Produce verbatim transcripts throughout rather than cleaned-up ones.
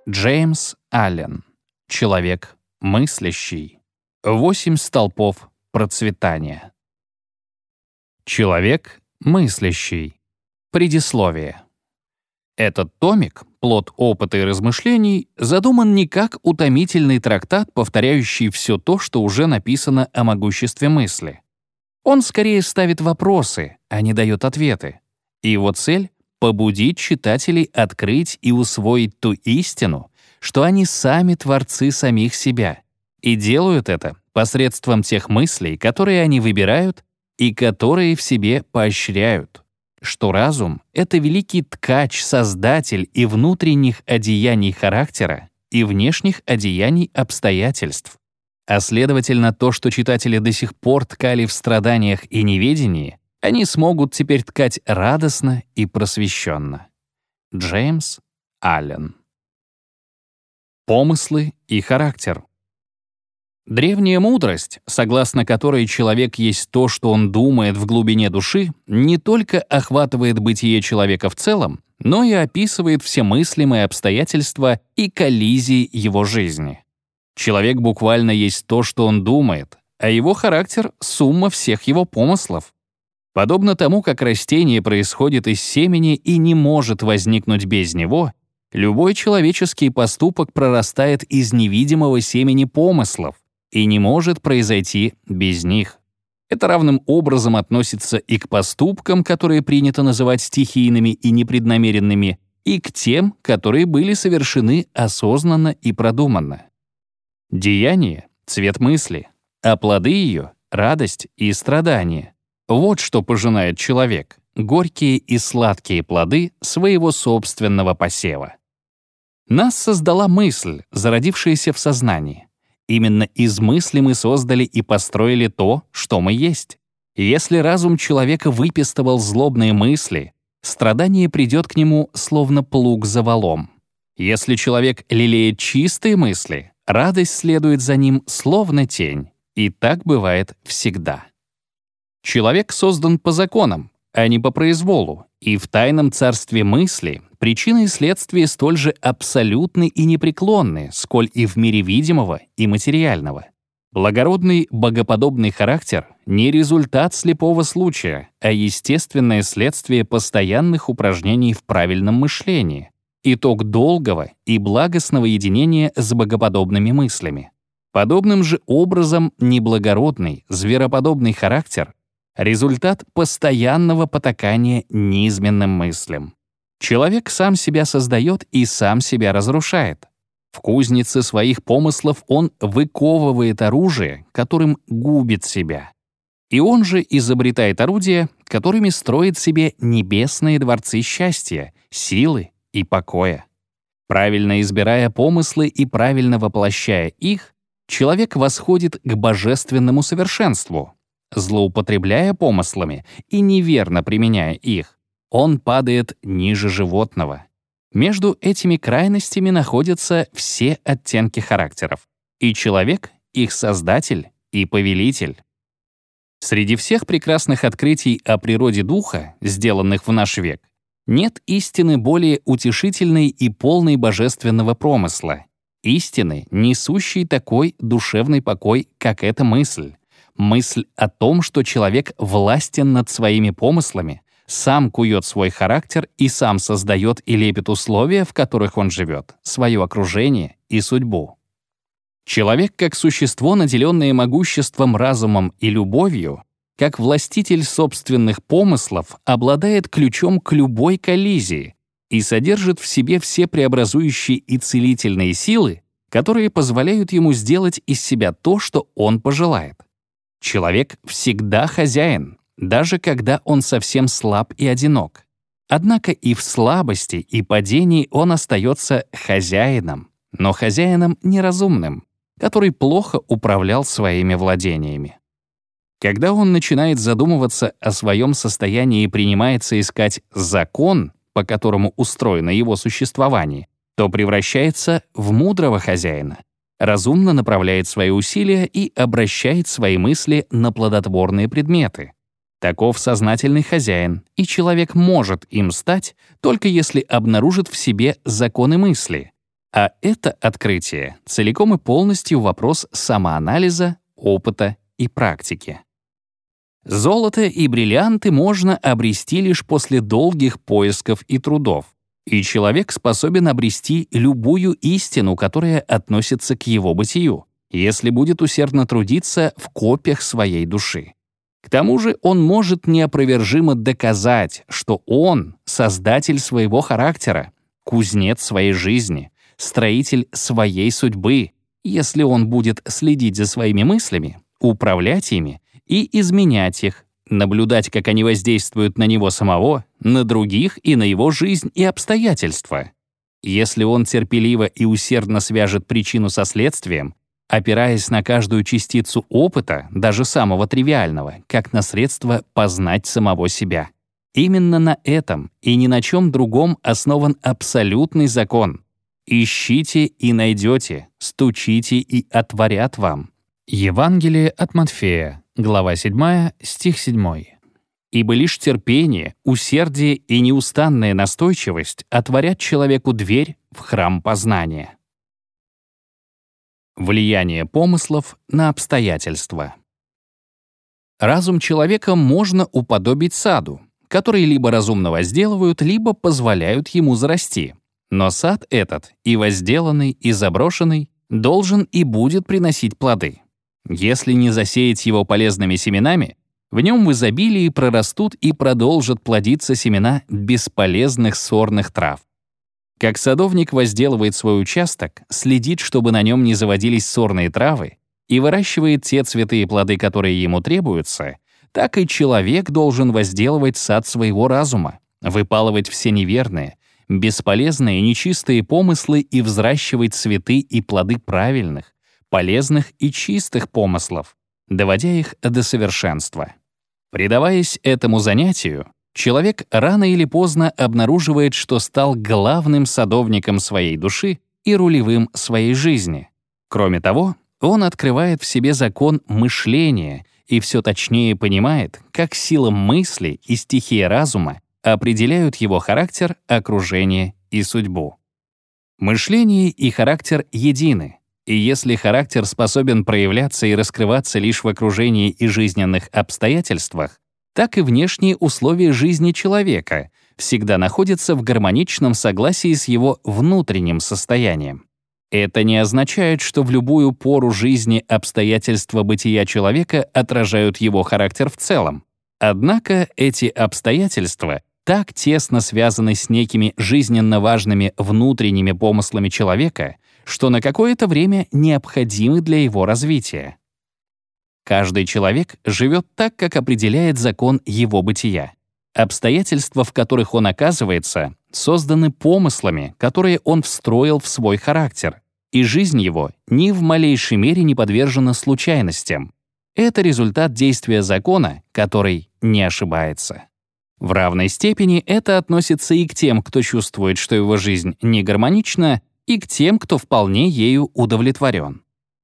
Джеймс Аллен. Человек мыслящий. Восемь столпов процветания. Человек мыслящий. Предисловие. Этот томик, плод опыта и размышлений, задуман не как утомительный трактат, повторяющий все то, что уже написано о могуществе мысли. Он скорее ставит вопросы, а не дает ответы. И его цель — побудить читателей открыть и усвоить ту истину, что они сами творцы самих себя, и делают это посредством тех мыслей, которые они выбирают и которые в себе поощряют, что разум — это великий ткач, создатель и внутренних одеяний характера, и внешних одеяний обстоятельств. А следовательно, то, что читатели до сих пор ткали в страданиях и неведении, они смогут теперь ткать радостно и просвещенно. Джеймс Аллен. Помыслы и характер. Древняя мудрость, согласно которой человек есть то, что он думает в глубине души, не только охватывает бытие человека в целом, но и описывает все мыслимые обстоятельства и коллизии его жизни. Человек буквально есть то, что он думает, а его характер — сумма всех его помыслов. Подобно тому, как растение происходит из семени и не может возникнуть без него, любой человеческий поступок прорастает из невидимого семени помыслов и не может произойти без них. Это равным образом относится и к поступкам, которые принято называть стихийными и непреднамеренными, и к тем, которые были совершены осознанно и продуманно. Деяние — цвет мысли, а плоды ее — радость и страдание. Вот что пожинает человек — горькие и сладкие плоды своего собственного посева. Нас создала мысль, зародившаяся в сознании. Именно из мысли мы создали и построили то, что мы есть. Если разум человека выпистывал злобные мысли, страдание придет к нему словно плуг за валом. Если человек лелеет чистые мысли, радость следует за ним словно тень, и так бывает всегда. Человек создан по законам, а не по произволу, и в тайном царстве мысли причины и следствия столь же абсолютны и непреклонны, сколь и в мире видимого и материального. Благородный, богоподобный характер — не результат слепого случая, а естественное следствие постоянных упражнений в правильном мышлении, итог долгого и благостного единения с богоподобными мыслями. Подобным же образом неблагородный, звероподобный характер — результат постоянного потакания низменным мыслям. Человек сам себя создает и сам себя разрушает. В кузнице своих помыслов он выковывает оружие, которым губит себя. И он же изобретает орудия, которыми строит себе небесные дворцы счастья, силы и покоя. Правильно избирая помыслы и правильно воплощая их, человек восходит к божественному совершенству. Злоупотребляя помыслами и неверно применяя их, он падает ниже животного. Между этими крайностями находятся все оттенки характеров, и человек — их создатель и повелитель. Среди всех прекрасных открытий о природе духа, сделанных в наш век, нет истины более утешительной и полной божественного промысла, истины, несущей такой душевный покой, как эта мысль. Мысль о том, что человек властен над своими помыслами, сам кует свой характер и сам создает и лепит условия, в которых он живет, свое окружение и судьбу. Человек, как существо, наделенное могуществом, разумом и любовью, как властитель собственных помыслов, обладает ключом к любой коллизии и содержит в себе все преобразующие и целительные силы, которые позволяют ему сделать из себя то, что он пожелает. Человек всегда хозяин, даже когда он совсем слаб и одинок. Однако и в слабости, и падении он остается хозяином, но хозяином неразумным, который плохо управлял своими владениями. Когда он начинает задумываться о своем состоянии и принимается искать закон, по которому устроено его существование, то превращается в мудрого хозяина, разумно направляет свои усилия и обращает свои мысли на плодотворные предметы. Таков сознательный хозяин, и человек может им стать, только если обнаружит в себе законы мысли, А это открытие целиком и полностью вопрос самоанализа, опыта и практики. Золото и бриллианты можно обрести лишь после долгих поисков и трудов, и человек способен обрести любую истину, которая относится к его бытию, если будет усердно трудиться в копиях своей души. К тому же он может неопровержимо доказать, что он — создатель своего характера, кузнец своей жизни, строитель своей судьбы, если он будет следить за своими мыслями, управлять ими и изменять их, наблюдать, как они воздействуют на него самого, на других и на его жизнь и обстоятельства. Если он терпеливо и усердно свяжет причину со следствием, опираясь на каждую частицу опыта, даже самого тривиального, как на средство познать самого себя. Именно на этом и ни на чем другом основан абсолютный закон. «Ищите и найдете, стучите и отворят вам». Евангелие от Матфея, глава седьмая, стих седьмой. «Ибо лишь терпение, усердие и неустанная настойчивость отворят человеку дверь в храм познания». Влияние помыслов на обстоятельства. Разум человека можно уподобить саду, который либо разумно возделывают, либо позволяют ему зарасти. Но сад этот, и возделанный, и заброшенный, должен и будет приносить плоды. Если не засеять его полезными семенами, в нем в изобилии прорастут и продолжат плодиться семена бесполезных сорных трав. Как садовник возделывает свой участок, следит, чтобы на нем не заводились сорные травы, и выращивает те цветы и плоды, которые ему требуются, так и человек должен возделывать сад своего разума, выпалывать все неверные, бесполезные и нечистые помыслы и взращивать цветы и плоды правильных, полезных и чистых помыслов, доводя их до совершенства. Предаваясь этому занятию, человек рано или поздно обнаруживает, что стал главным садовником своей души и рулевым своей жизни. Кроме того, он открывает в себе закон мышления и все точнее понимает, как сила мысли и стихия разума определяют его характер, окружение и судьбу. Мышление и характер едины, и если характер способен проявляться и раскрываться лишь в окружении и жизненных обстоятельствах, так и внешние условия жизни человека всегда находятся в гармоничном согласии с его внутренним состоянием. Это не означает, что в любую пору жизни обстоятельства бытия человека отражают его характер в целом. Однако эти обстоятельства так тесно связаны с некими жизненно важными внутренними помыслами человека, что на какое-то время необходимы для его развития. Каждый человек живет так, как определяет закон его бытия. Обстоятельства, в которых он оказывается, созданы помыслами, которые он встроил в свой характер, и жизнь его ни в малейшей мере не подвержена случайностям. Это результат действия закона, который не ошибается. В равной степени это относится и к тем, кто чувствует, что его жизнь не гармонична, и к тем, кто вполне ею удовлетворен.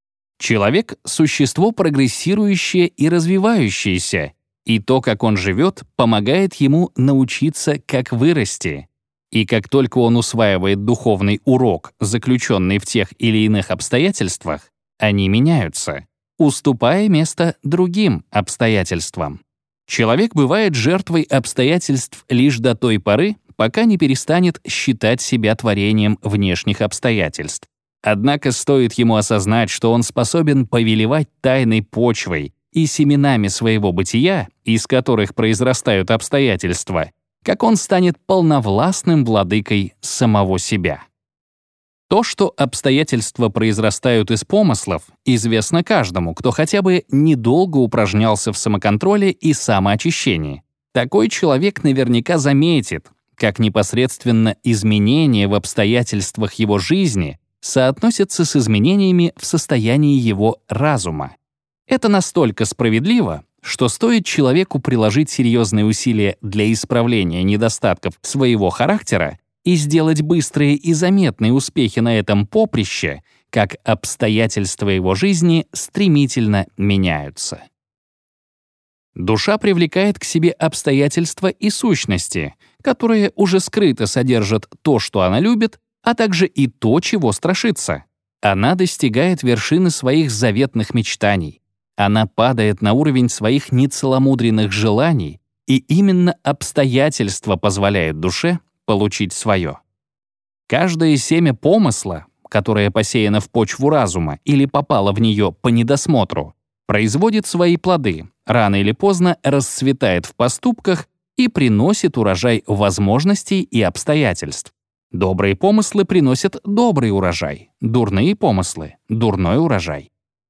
Человек — существо прогрессирующее и развивающееся, и то, как он живет, помогает ему научиться, как вырасти. И как только он усваивает духовный урок, заключенный в тех или иных обстоятельствах, они меняются, уступая место другим обстоятельствам. Человек бывает жертвой обстоятельств лишь до той поры, пока не перестанет считать себя творением внешних обстоятельств. Однако стоит ему осознать, что он способен повелевать тайной почвой и семенами своего бытия, из которых произрастают обстоятельства, как он станет полновластным владыкой самого себя. То, что обстоятельства произрастают из помыслов, известно каждому, кто хотя бы недолго упражнялся в самоконтроле и самоочищении. Такой человек наверняка заметит, как непосредственно изменения в обстоятельствах его жизни соотносятся с изменениями в состоянии его разума. Это настолько справедливо, что стоит человеку приложить серьезные усилия для исправления недостатков своего характера и сделать быстрые и заметные успехи на этом поприще, как обстоятельства его жизни стремительно меняются. Душа привлекает к себе обстоятельства и сущности, которые уже скрыто содержат то, что она любит, а также и то, чего страшится. Она достигает вершины своих заветных мечтаний. Она падает на уровень своих нецеломудренных желаний, и именно обстоятельства позволяют душе получить свое. Каждое семя помысла, которое посеяно в почву разума или попало в нее по недосмотру, производит свои плоды, рано или поздно расцветает в поступках и приносит урожай возможностей и обстоятельств. Добрые помыслы приносят добрый урожай, дурные помыслы — дурной урожай.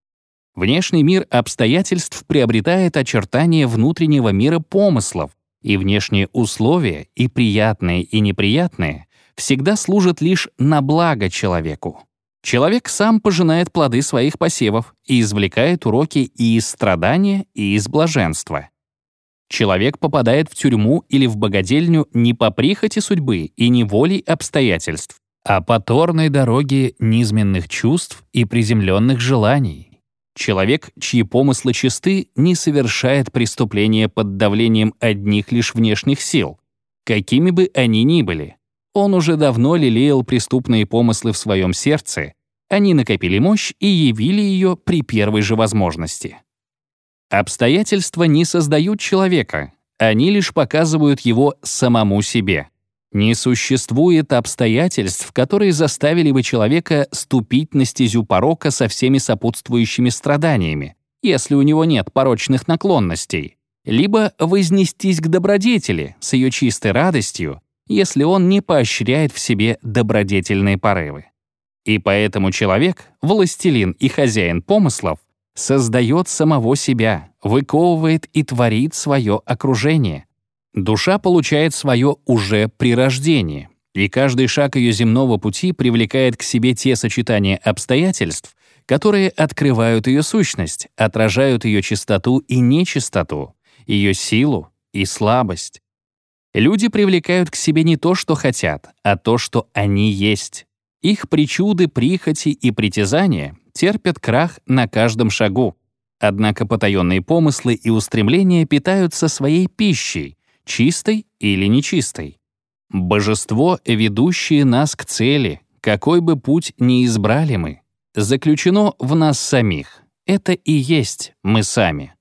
Внешний мир обстоятельств приобретает очертания внутреннего мира помыслов, и внешние условия, и приятные, и неприятные, всегда служат лишь на благо человеку. Человек сам пожинает плоды своих посевов и извлекает уроки и из страдания, и из блаженства. Человек попадает в тюрьму или в богадельню не по прихоти судьбы и не волей обстоятельств, а по торной дороге низменных чувств и приземленных желаний. Человек, чьи помыслы чисты, не совершает преступления под давлением одних лишь внешних сил, какими бы они ни были. Он уже давно лелеял преступные помыслы в своем сердце, они накопили мощь и явили ее при первой же возможности. Обстоятельства не создают человека, они лишь показывают его самому себе. Не существует обстоятельств, которые заставили бы человека ступить на стезю порока со всеми сопутствующими страданиями, если у него нет порочных наклонностей, либо вознестись к добродетели с ее чистой радостью, если он не поощряет в себе добродетельные порывы. И поэтому человек, властелин и хозяин помыслов, создает самого себя, выковывает и творит свое окружение. Душа получает свое уже при рождении, и каждый шаг ее земного пути привлекает к себе те сочетания обстоятельств, которые открывают ее сущность, отражают ее чистоту и нечистоту, ее силу и слабость. Люди привлекают к себе не то, что хотят, а то, что они есть. Их причуды, прихоти и притязания терпят крах на каждом шагу. Однако потаенные помыслы и устремления питаются своей пищей, чистой или нечистой. Божество, ведущее нас к цели, какой бы путь ни избрали мы, заключено в нас самих. Это и есть мы сами.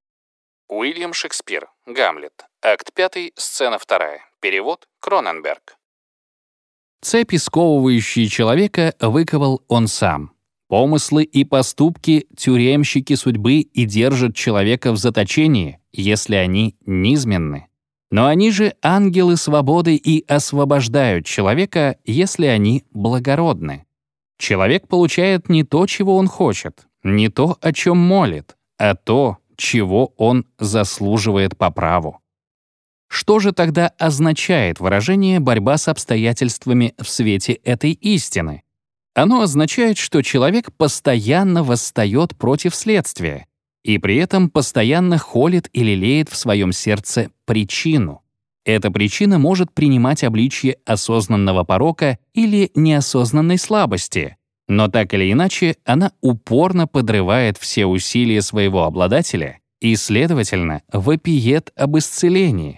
Уильям Шекспир. Гамлет. Акт пятый, сцена вторая. Перевод Кроненберг. Цепи, сковывающие человека, выковал он сам. Помыслы и поступки — тюремщики судьбы и держат человека в заточении, если они низменны. Но они же ангелы свободы и освобождают человека, если они благородны. Человек получает не то, чего он хочет, не то, о чем молит, а то, чего он заслуживает по праву. Что же тогда означает выражение «борьба с обстоятельствами в свете этой истины»? Оно означает, что человек постоянно восстает против следствия и при этом постоянно холит и лелеет в своем сердце причину. Эта причина может принимать обличье осознанного порока или неосознанной слабости, но так или иначе она упорно подрывает все усилия своего обладателя и, следовательно, вопиет об исцелении.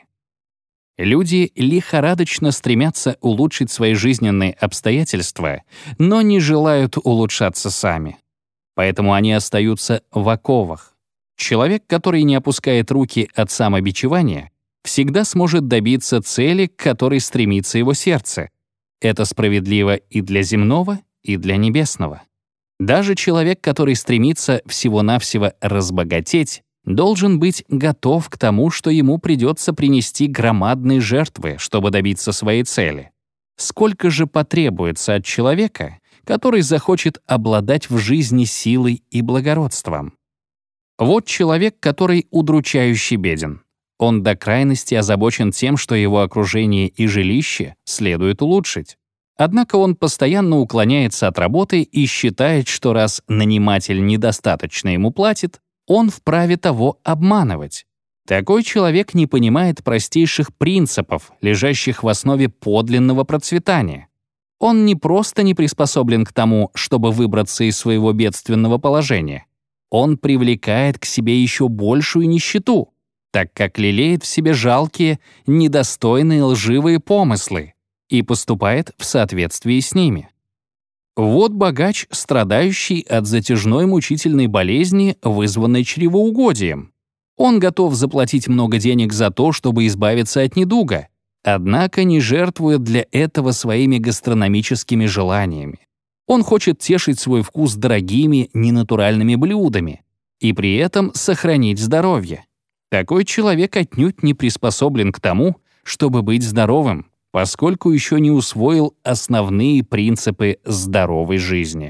Люди лихорадочно стремятся улучшить свои жизненные обстоятельства, но не желают улучшаться сами. Поэтому они остаются в оковах. Человек, который не опускает руки от самобичевания, всегда сможет добиться цели, к которой стремится его сердце. Это справедливо и для земного, и для небесного. Даже человек, который стремится всего-навсего разбогатеть, должен быть готов к тому, что ему придется принести громадные жертвы, чтобы добиться своей цели. Сколько же потребуется от человека, который захочет обладать в жизни силой и благородством? Вот человек, который удручающе беден. Он до крайности озабочен тем, что его окружение и жилище следует улучшить. Однако он постоянно уклоняется от работы и считает, что раз наниматель недостаточно ему платит, он вправе того обманывать. Такой человек не понимает простейших принципов, лежащих в основе подлинного процветания. Он не просто не приспособлен к тому, чтобы выбраться из своего бедственного положения. Он привлекает к себе еще большую нищету, так как лелеет в себе жалкие, недостойные лживые помыслы. и поступает в соответствии с ними. Вот богач, страдающий от затяжной мучительной болезни, вызванной чревоугодием. Он готов заплатить много денег за то, чтобы избавиться от недуга, однако не жертвует для этого своими гастрономическими желаниями. Он хочет тешить свой вкус дорогими, ненатуральными блюдами и при этом сохранить здоровье. Такой человек отнюдь не приспособлен к тому, чтобы быть здоровым, поскольку еще не усвоил основные принципы здоровой жизни.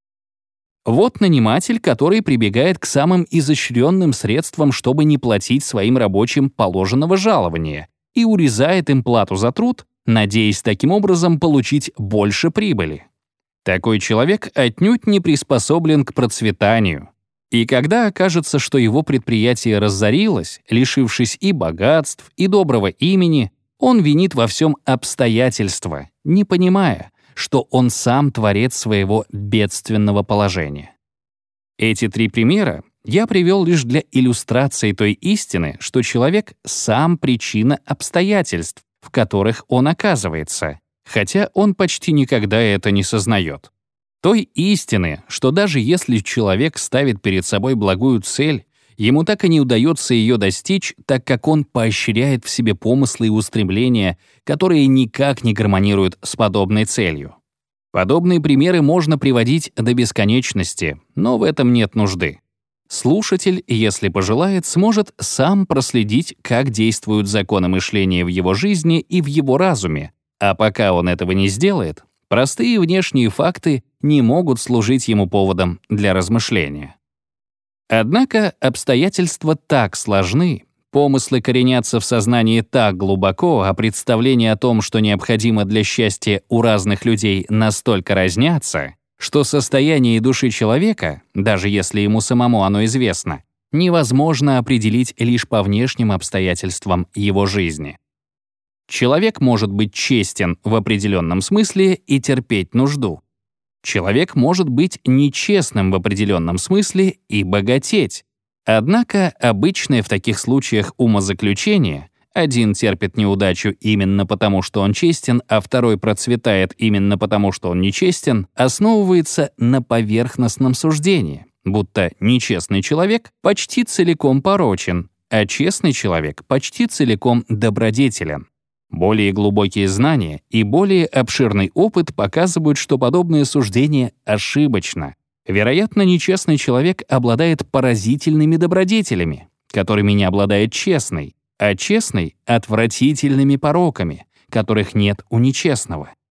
Вот наниматель, который прибегает к самым изощренным средствам, чтобы не платить своим рабочим положенного жалования, и урезает им плату за труд, надеясь таким образом получить больше прибыли. Такой человек отнюдь не приспособлен к процветанию. И когда окажется, что его предприятие разорилось, лишившись и богатств, и доброго имени, он винит во всем обстоятельства, не понимая, что он сам творец своего бедственного положения. Эти три примера я привел лишь для иллюстрации той истины, что человек сам причина обстоятельств, в которых он оказывается, хотя он почти никогда это не сознает. Той истины, что даже если человек ставит перед собой благую цель, ему так и не удается ее достичь, так как он поощряет в себе помыслы и устремления, которые никак не гармонируют с подобной целью. Подобные примеры можно приводить до бесконечности, но в этом нет нужды. Слушатель, если пожелает, сможет сам проследить, как действуют законы мышления в его жизни и в его разуме, а пока он этого не сделает, простые внешние факты не могут служить ему поводом для размышления. Однако обстоятельства так сложны, помыслы коренятся в сознании так глубоко, а представления о том, что необходимо для счастья у разных людей, настолько разнятся, что состояние души человека, даже если ему самому оно известно, невозможно определить лишь по внешним обстоятельствам его жизни. Человек может быть честен в определенном смысле и терпеть нужду. Человек может быть нечестным в определенном смысле и богатеть. Однако обычное в таких случаях умозаключение — один терпит неудачу именно потому, что он честен, а второй процветает именно потому, что он нечестен, основывается на поверхностном суждении, будто нечестный человек почти целиком порочен, а честный человек почти целиком добродетелен. Более глубокие знания и более обширный опыт показывают, что подобное суждение ошибочно. Вероятно, нечестный человек обладает поразительными добродетелями, которыми не обладает честный, а честный — отвратительными пороками, которых нет у нечестного.